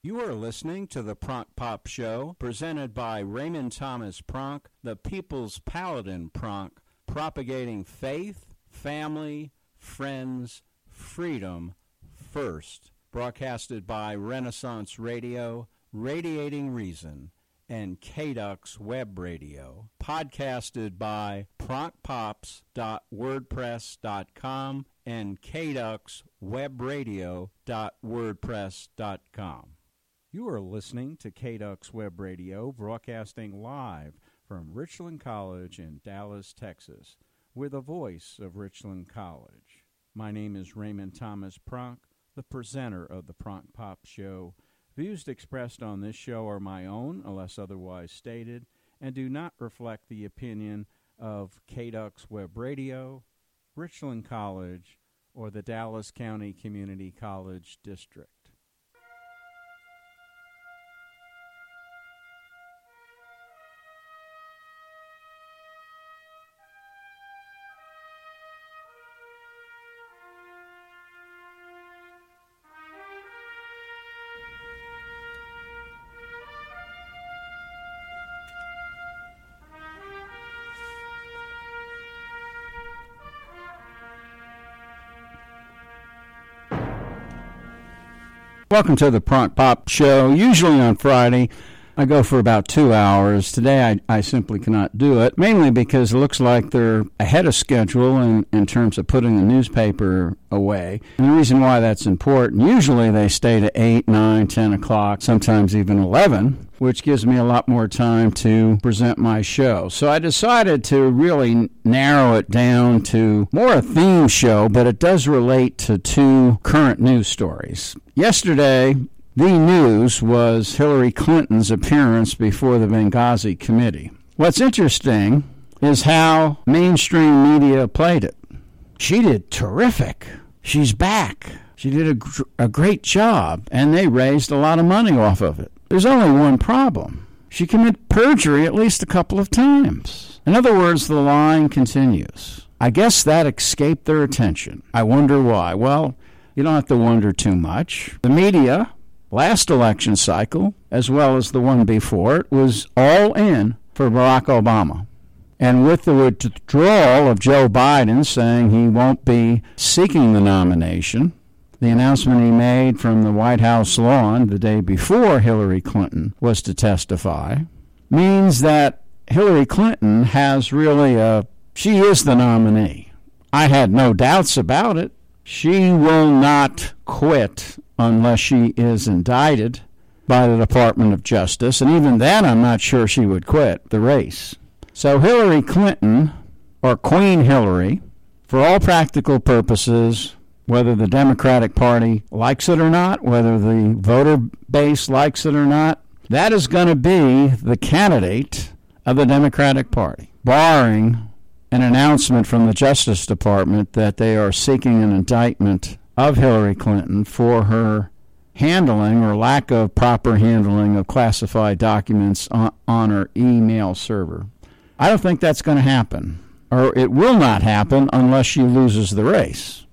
You are listening to the Pronk Pop Show, presented by Raymond Thomas Pronk, the People's Paladin Pronk, propagating faith, family, friends, freedom first. Broadcasted by Renaissance Radio, Radiating Reason, and KDUX Web Radio. Podcasted by pronkpops.wordpress.com and kduxwebradio.wordpress.com. You are listening to KDUX Web Radio, broadcasting live from Richland College in Dallas, Texas. We're the voice of Richland College. My name is Raymond Thomas Pronk, the presenter of the Pronk Pop Show. Views expressed on this show are my own, unless otherwise stated, and do not reflect the opinion of KDUX Web Radio, Richland College, or the Dallas County Community College District. Welcome to the Pronk Pop Show. Usually on Friday, I go for about 2 hours. Today, I simply cannot do it, mainly because it looks like they're ahead of schedule in terms of putting the newspaper away. And the reason why that's important, usually they stay to 8, 9, 10 o'clock, sometimes even 11, which gives me a lot more time to present my show. So I decided to really narrow it down to more a theme show, but it does relate to two current news stories. Yesterday, the news was Hillary Clinton's appearance before the Benghazi Committee. What's interesting is how mainstream media played it. She did terrific. She's back. She did a great job, and they raised a lot of money off of it. There's only one problem. She committed perjury at least a couple of times. In other words, the line continues. I guess that escaped their attention. I wonder why. Well, you don't have to wonder too much. The media, last election cycle, as well as the one before it, was all in for Barack Obama. And with the withdrawal of Joe Biden saying he won't be seeking the nomination, the announcement he made from the White House lawn the day before Hillary Clinton was to testify means that Hillary Clinton has really she is the nominee. I had no doubts about it. She will not quit unless she is indicted by the Department of Justice, and even then I'm not sure she would quit the race. So Hillary Clinton, or Queen Hillary, for all practical purposes, whether the Democratic Party likes it or not, whether the voter base likes it or not, that is going to be the candidate of the Democratic Party, barring an announcement from the Justice Department that they are seeking an indictment of Hillary Clinton for her handling or lack of proper handling of classified documents on her email server. I don't think that's going to happen, or it will not happen unless she loses the race.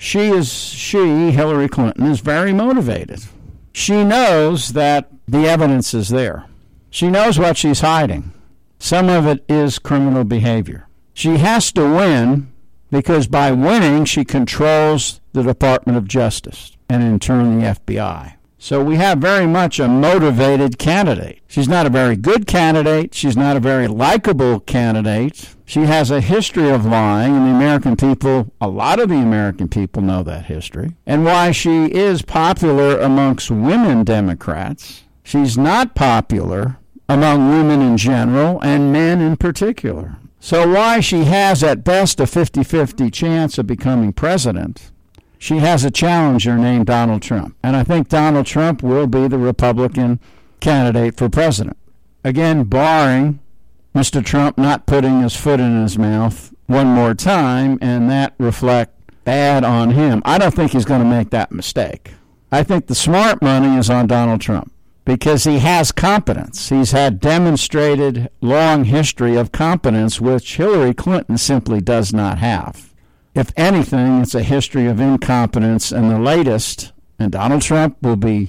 Hillary Clinton, is very motivated. She knows that the evidence is there. She knows what she's hiding. Some of it is criminal behavior. She has to win because by winning, she controls the Department of Justice and in turn the FBI. So we have very much a motivated candidate. She's not a very good candidate. She's not a very likable candidate. She has a history of lying, and the American people, a lot of the American people know that history. And why she is popular amongst women Democrats, she's not popular among women in general and men in particular. So why she has at best a 50-50 chance of becoming president, she has a challenger named Donald Trump. And I think Donald Trump will be the Republican candidate for president. Again, barring Mr. Trump not putting his foot in his mouth one more time, and that reflect bad on him. I don't think he's going to make that mistake. I think the smart money is on Donald Trump because he has competence. He's had demonstrated long history of competence, which Hillary Clinton simply does not have. If anything, it's a history of incompetence, and the latest, and Donald Trump will be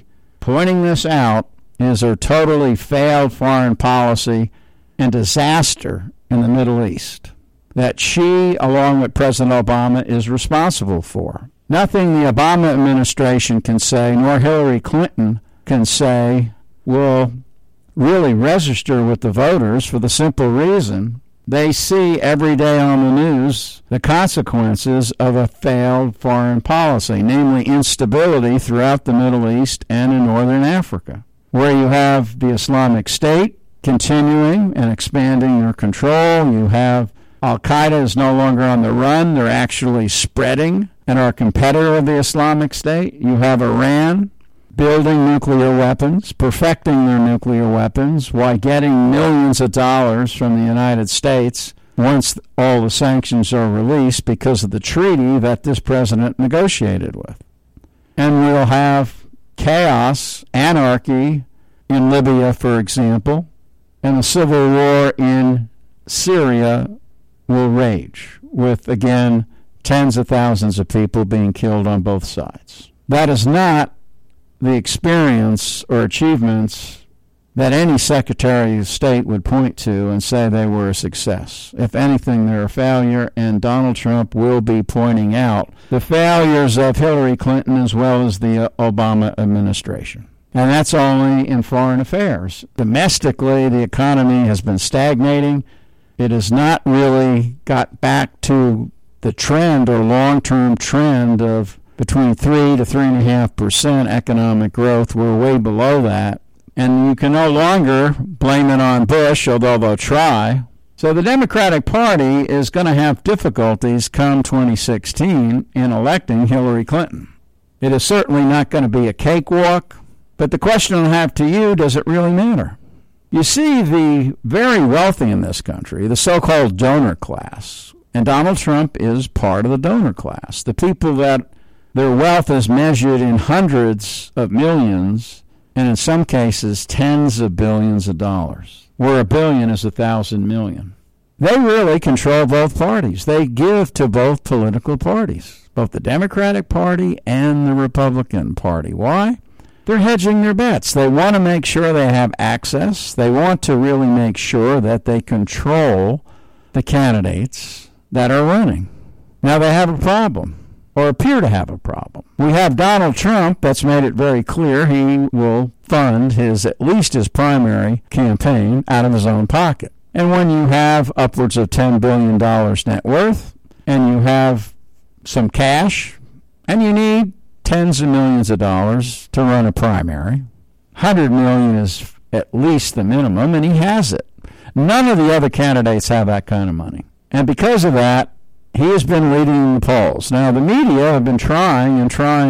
pointing this out, is her totally failed foreign policy and disaster in the Middle East that she, along with President Obama, is responsible for. Nothing the Obama administration can say, nor Hillary Clinton can say, will really register with the voters for the simple reason they see every day on the news the consequences of a failed foreign policy, namely instability throughout the Middle East and in northern Africa, where you have the Islamic State continuing and expanding their control. You have Al-Qaeda is no longer on the run. They're actually spreading and are a competitor of the Islamic State. You have Iran building nuclear weapons, perfecting their nuclear weapons, while getting millions of dollars from the United States once all the sanctions are released because of the treaty that this president negotiated with. And we'll have chaos, anarchy in Libya, for example, and a civil war in Syria will rage with, again, tens of thousands of people being killed on both sides. That is not the experience or achievements that any Secretary of State would point to and say they were a success. If anything, they're a failure, and Donald Trump will be pointing out the failures of Hillary Clinton as well as the Obama administration. And that's only in foreign affairs. Domestically, the economy has been stagnating. It has not really got back to the trend or long-term trend of between 3 to 3.5% economic growth. We're way below that. And you can no longer blame it on Bush, although they'll try. So the Democratic Party is going to have difficulties come 2016 in electing Hillary Clinton. It is certainly not going to be a cakewalk, but the question I have to you, does it really matter? You see, the very wealthy in this country, the so-called donor class, and Donald Trump is part of the donor class, the people that their wealth is measured in hundreds of millions, and in some cases tens of billions of dollars, where a billion is 1,000 million. They really control both parties. They give to both political parties, both the Democratic Party and the Republican Party. Why? They're hedging their bets. They want to make sure they have access. They want to really make sure that they control the candidates that are running. Now they have a problem, or appear to have a problem. We have Donald Trump that's made it very clear he will fund at least his primary campaign out of his own pocket. And when you have upwards of $10 billion net worth, and you have some cash, and you need tens of millions of dollars to run a primary, $100 million is at least the minimum, and he has it. None of the other candidates have that kind of money. And because of that, he has been leading the polls. Now, the media have been trying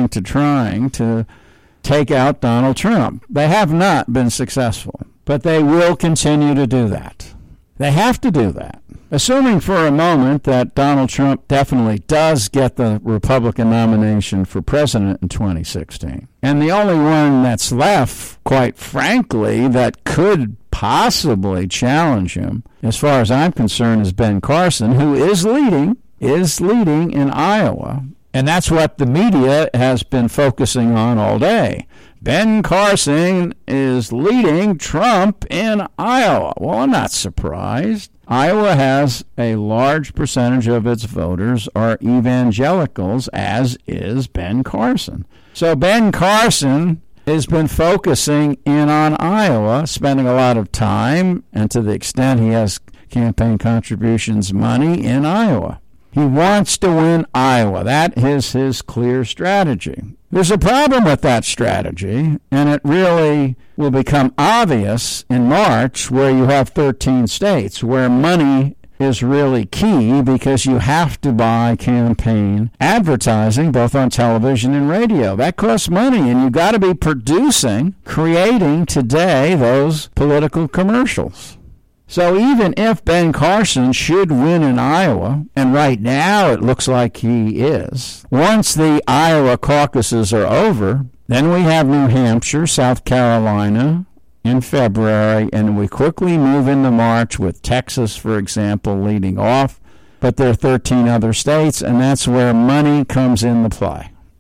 to take out Donald Trump. They have not been successful, but they will continue to do that. They have to do that. Assuming for a moment that Donald Trump definitely does get the Republican nomination for president in 2016. And the only one that's left, quite frankly, that could possibly challenge him, as far as I'm concerned, is Ben Carson, who is leading in Iowa. And that's what the media has been focusing on all day. Ben Carson is leading Trump in Iowa. Well, I'm not surprised. Iowa has a large percentage of its voters are evangelicals, as is Ben Carson. So Ben Carson has been focusing in on Iowa, spending a lot of time, and to the extent he has campaign contributions money in Iowa. He wants to win Iowa. That is his clear strategy. There's a problem with that strategy, and it really will become obvious in March, where you have 13 states where money is really key, because you have to buy campaign advertising both on television and radio. That costs money, and you've got to be creating today those political commercials. So even if Ben Carson should win in Iowa, and right now it looks like he is, once the Iowa caucuses are over, then we have New Hampshire, South Carolina in February, and we quickly move into March with Texas, for example, leading off. But there are 13 other states, and that's where money comes into play.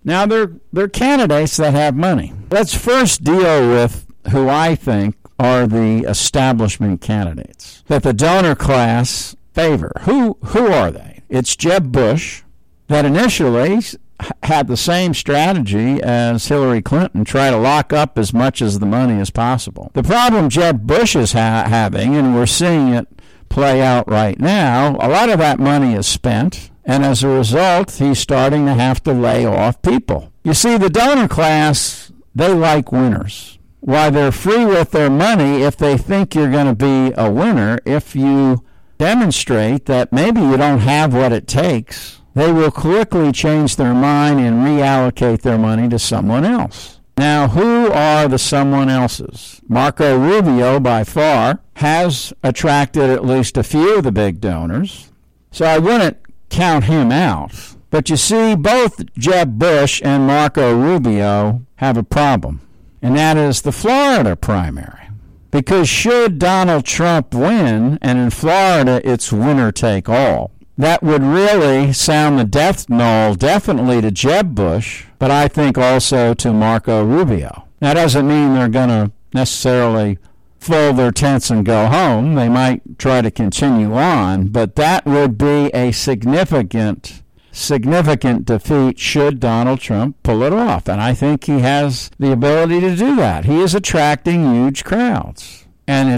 Now, they're candidates that have money. Let's first deal with who I think are the establishment candidates that the donor class favor. Who are they? It's Jeb Bush, that initially had the same strategy as Hillary Clinton, try to lock up as much of the money as possible. The problem Jeb Bush is having, and we're seeing it play out right now, a lot of that money is spent, and as a result, he's starting to have to lay off people. You see, the donor class, they like winners. Why, they're free with their money if they think you're going to be a winner. If you demonstrate that maybe you don't have what it takes, they will quickly change their mind and reallocate their money to someone else. Now, who are the someone else's? Marco Rubio, by far, has attracted at least a few of the big donors, so I wouldn't count him out. But you see, both Jeb Bush and Marco Rubio have a problem, and that is the Florida primary. Because should Donald Trump win, and in Florida it's winner take all, that would really sound the death knell definitely to Jeb Bush, but I think also to Marco Rubio. That doesn't mean they're going to necessarily fold their tents and go home. They might try to continue on, but that would be a significant defeat should Donald Trump pull it off. And I think he has the ability to do that. He is attracting huge crowds. And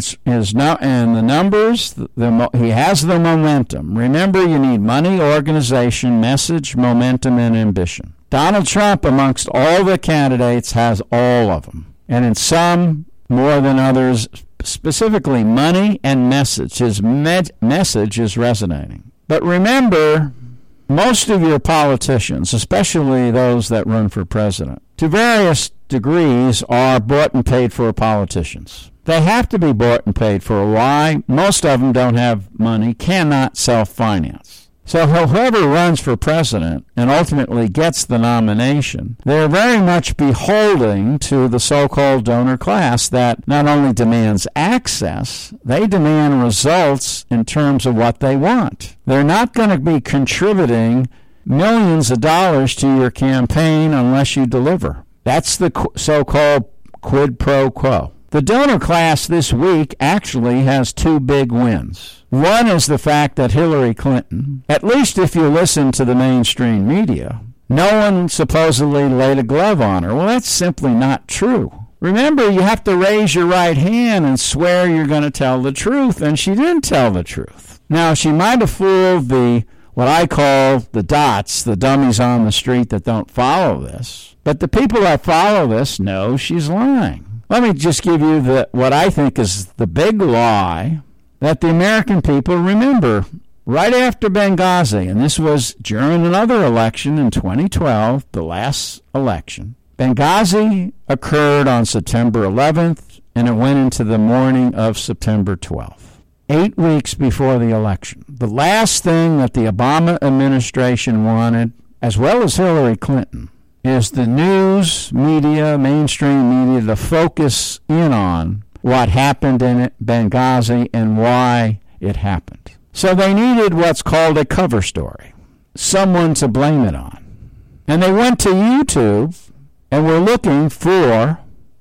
the numbers, he has the momentum. Remember, you need money, organization, message, momentum, and ambition. Donald Trump, amongst all the candidates, has all of them. And in some more than others, specifically money and message. His message is resonating. But remember, most of your politicians, especially those that run for president, to various degrees are bought and paid for politicians. They have to be bought and paid for. Why? Most of them don't have money, cannot self-finance. So whoever runs for president and ultimately gets the nomination, they're very much beholden to the so-called donor class that not only demands access, they demand results in terms of what they want. They're not going to be contributing millions of dollars to your campaign unless you deliver. That's the so-called quid pro quo. The donor class this week actually has two big wins. One is the fact that Hillary Clinton, at least if you listen to the mainstream media, no one supposedly laid a glove on her. Well, that's simply not true. Remember, you have to raise your right hand and swear you're going to tell the truth, and she didn't tell the truth. Now, she might have fooled what I call the dots, the dummies on the street that don't follow this. But the people that follow this know she's lying. Let me just give you what I think is the big lie that the American people remember. Right after Benghazi, and this was during another election in 2012, the last election, Benghazi occurred on September 11th, and it went into the morning of September 12th, 8 weeks before the election. The last thing that the Obama administration wanted, as well as Hillary Clinton, is the news media, mainstream media, to focus in on what happened in Benghazi and why it happened. So they needed what's called a cover story, someone to blame it on. And they went to YouTube and were looking for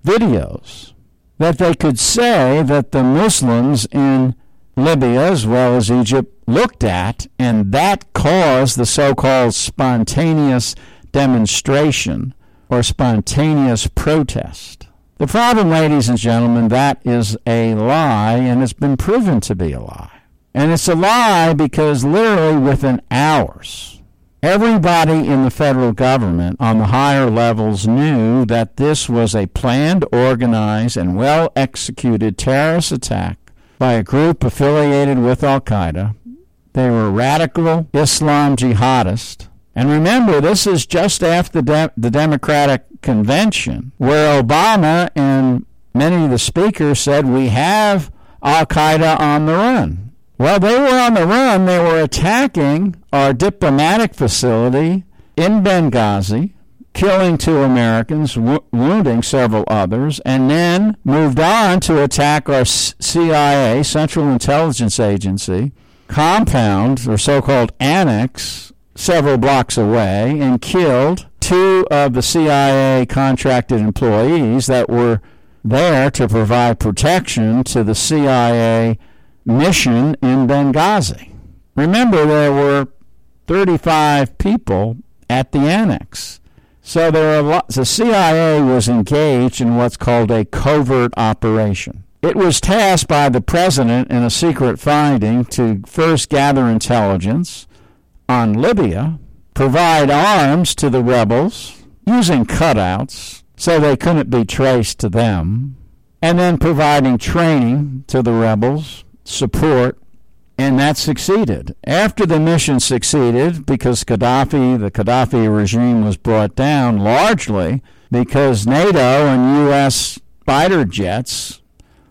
videos that they could say that the Muslims in Libya as well as Egypt looked at, and that caused the so-called spontaneous demonstration or spontaneous protest. The problem, ladies and gentlemen, that is a lie, and it's been proven to be a lie. And it's a lie because literally within hours, everybody in the federal government on the higher levels knew that this was a planned, organized, and well-executed terrorist attack by a group affiliated with Al-Qaeda. They were radical Islam jihadists. And remember, this is just after the Democratic Convention, where Obama and many of the speakers said, we have Al-Qaeda on the run. Well, they were on the run. They were attacking our diplomatic facility in Benghazi, killing 2 Americans, wounding several others, and then moved on to attack our CIA, Central Intelligence Agency, compound, or so-called annex, several blocks away, and killed 2 two of the CIA contracted employees that were there to provide protection to the CIA mission in Benghazi. Remember, there were 35 people at the annex. So the CIA was engaged in what's called a covert operation. It was tasked by the president in a secret finding to first gather intelligence on Libya, provide arms to the rebels using cutouts so they couldn't be traced to them, and then providing training to the rebels, support, and that succeeded. After the mission succeeded, because the Gaddafi regime was brought down largely because NATO and U.S. fighter jets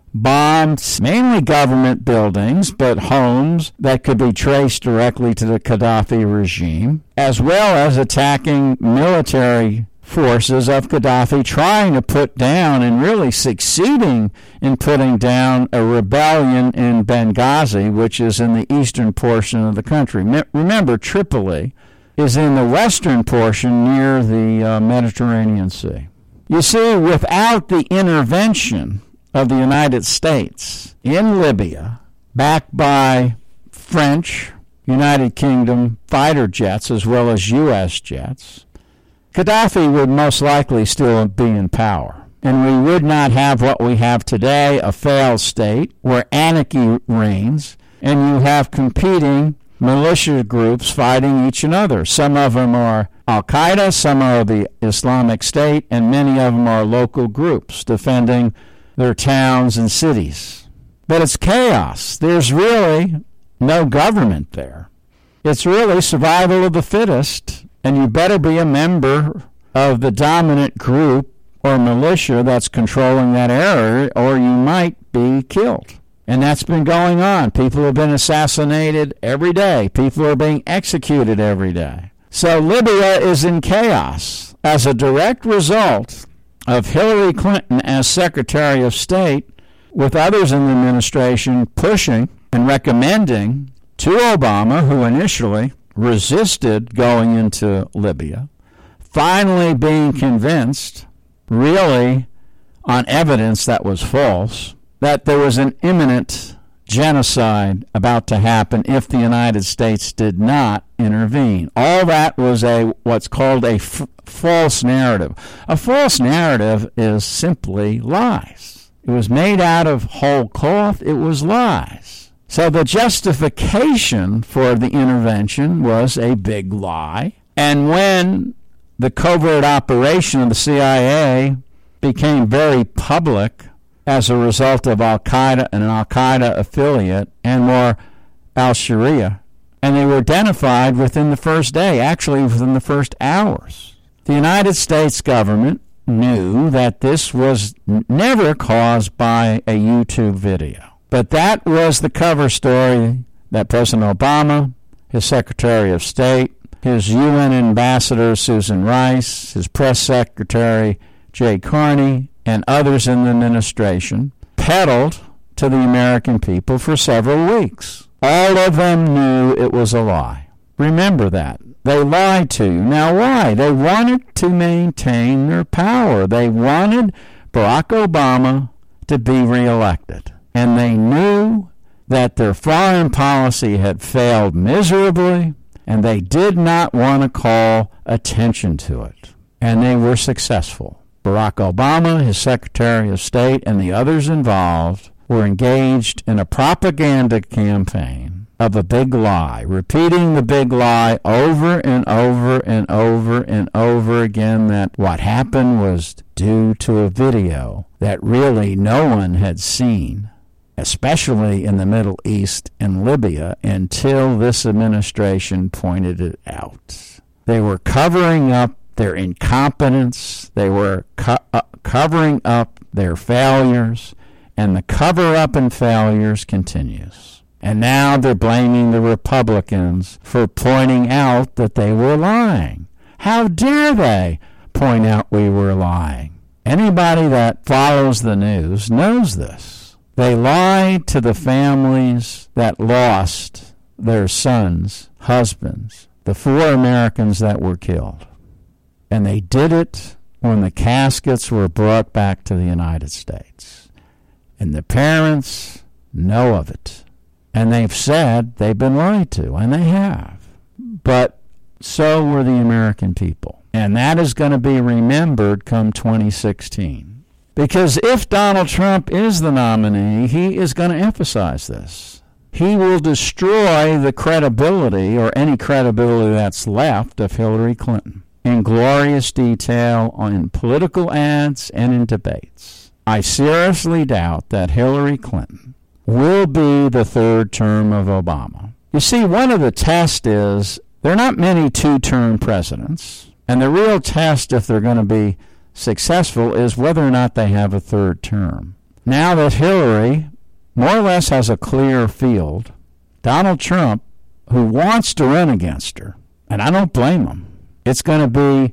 bombed mainly government buildings, but homes that could be traced directly to the Gaddafi regime, as well as attacking military forces of Gaddafi, trying to put down and really succeeding in putting down a rebellion in Benghazi, which is in the eastern portion of the country. Remember, Tripoli is in the western portion near the Mediterranean Sea. You see, without the intervention of the United States in Libya, backed by French, United Kingdom fighter jets as well as U.S. jets, Gaddafi would most likely still be in power. And we would not have what we have today, a failed state where anarchy reigns, and you have competing militia groups fighting each other. Some of them are Al-Qaeda, some are the Islamic State, and many of them are local groups defending their towns and cities. But it's chaos. There's really no government there. It's really survival of the fittest, and you better be a member of the dominant group or militia that's controlling that area, or you might be killed. And that's been going on. People have been assassinated every day. People are being executed every day. So Libya is in chaos as a direct result of Hillary Clinton as Secretary of State, with others in the administration pushing and recommending to Obama, who initially resisted going into Libya, finally being convinced, really on evidence that was false, that there was an imminent genocide about to happen if the United States did not intervene. All that was what's called a false narrative. A false narrative is simply lies. It was made out of whole cloth. It was lies. So the justification for the intervention was a big lie. And when the covert operation of the CIA became very public as a result of Al-Qaeda and an Al-Qaeda affiliate, and more al-Sharia, and they were identified within the first day, actually within the first hours. The United States government knew that this was never caused by a YouTube video. But that was the cover story that President Obama, his Secretary of State, his UN Ambassador Susan Rice, his Press Secretary Jay Carney, and others in the administration peddled to the American people for several weeks. All of them knew it was a lie. Remember that. They lied to you. Now why? They wanted to maintain their power. They wanted Barack Obama to be reelected. And they knew that their foreign policy had failed miserably, and they did not want to call attention to it. And they were successful. Barack Obama, his Secretary of State, and the others involved were engaged in a propaganda campaign of a big lie, repeating the big lie over and over and over and over again, that what happened was due to a video that really no one had seen, especially in the Middle East and Libya, until this administration pointed it out. They were covering up their incompetence. They were covering up their failures, and the cover-up and failures continues. And now they're blaming the Republicans for pointing out that they were lying. How dare they point out we were lying? Anybody that follows the news knows this. They lied to the families that lost their sons, husbands, the 4 Americans that were killed. And they did it when the caskets were brought back to the United States. And the parents know of it. And they've said they've been lied to, and they have. But so were the American people. And that is going to be remembered come 2016. Because if Donald Trump is the nominee, he is going to emphasize this. He will destroy the credibility, or any credibility that's left, of Hillary Clinton in glorious detail in political ads and in debates. I seriously doubt that Hillary Clinton will be the third term of Obama. You see, one of the tests is there are not many two-term presidents, and the real test, if they're going to be successful, is whether or not they have a third term. Now that Hillary more or less has a clear field, Donald Trump, who wants to run against her, and I don't blame him, it's going to be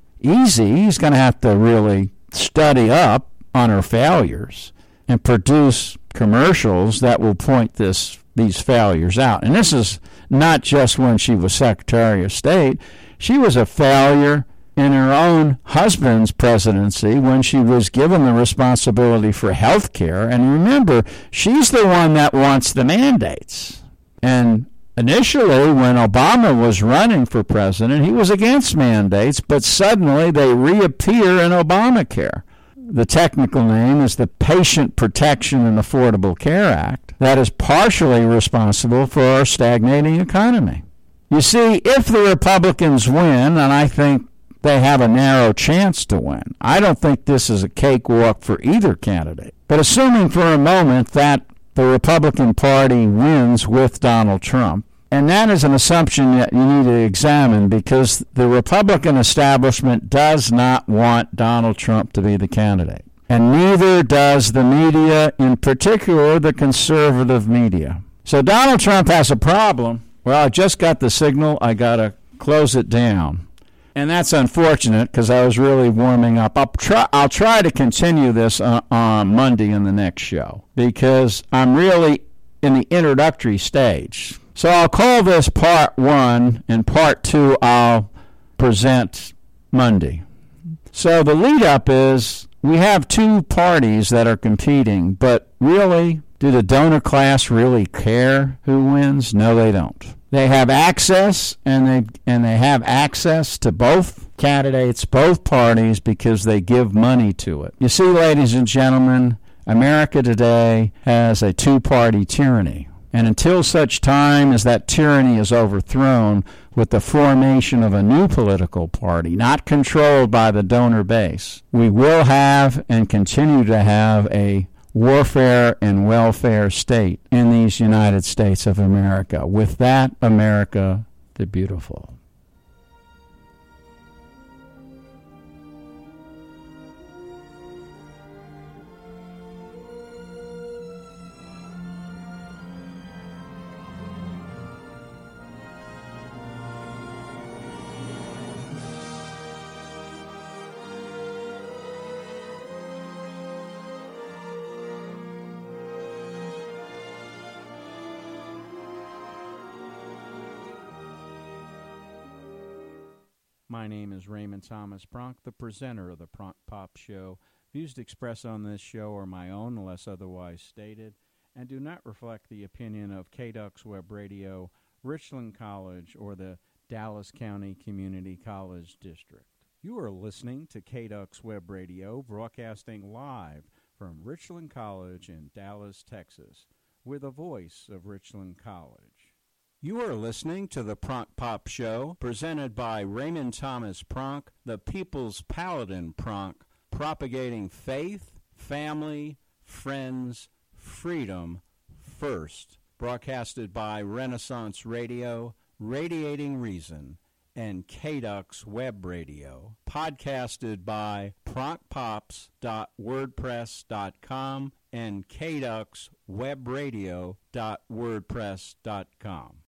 easy. He's going to have to really study up on her failures and produce commercials that will point these failures out. And this is not just when she was Secretary of State. She was a failure in her own husband's presidency when she was given the responsibility for health care. And remember, she's the one that wants the mandates. And initially, when Obama was running for president, he was against mandates, but suddenly they reappear in Obamacare. The technical name is the Patient Protection and Affordable Care Act, that is partially responsible for our stagnating economy. You see, if the Republicans win, and I think they have a narrow chance to win, I don't think this is a cakewalk for either candidate. But assuming for a moment that the Republican Party wins with Donald Trump, and that is an assumption that you need to examine, because the Republican establishment does not want Donald Trump to be the candidate. And neither does the media, in particular the conservative media. So Donald Trump has a problem. Well, I just got the signal. I got to close it down. And that's unfortunate, because I was really warming up. I'll try to continue this on Monday in the next show, because I'm really in the introductory stage. So I'll call this part 1, and part 2 I'll present Monday. So the lead-up is we have two parties that are competing, but really, do the donor class really care who wins? No, they don't. They have access, and they have access to both candidates, both parties, because they give money to it. You see, ladies and gentlemen, America today has a two-party tyranny. And until such time as that tyranny is overthrown with the formation of a new political party, not controlled by the donor base, we will have and continue to have a warfare and welfare state in these United States of America. With that, America the beautiful. My name is Raymond Thomas Pronk, the presenter of the Pronk Pop Show. Views expressed on this show are my own, unless otherwise stated, and do not reflect the opinion of KDUX Web Radio, Richland College, or the Dallas County Community College District. You are listening to KDUX Web Radio, broadcasting live from Richland College in Dallas, Texas, with a voice of Richland College. You are listening to the Pronk Pop Show, presented by Raymond Thomas Pronk, the People's Paladin Pronk, propagating faith, family, friends, freedom first. Broadcasted by Renaissance Radio, Radiating Reason, and KDUX Web Radio. Podcasted by pronkpops.wordpress.com and kduxwebradio.wordpress.com.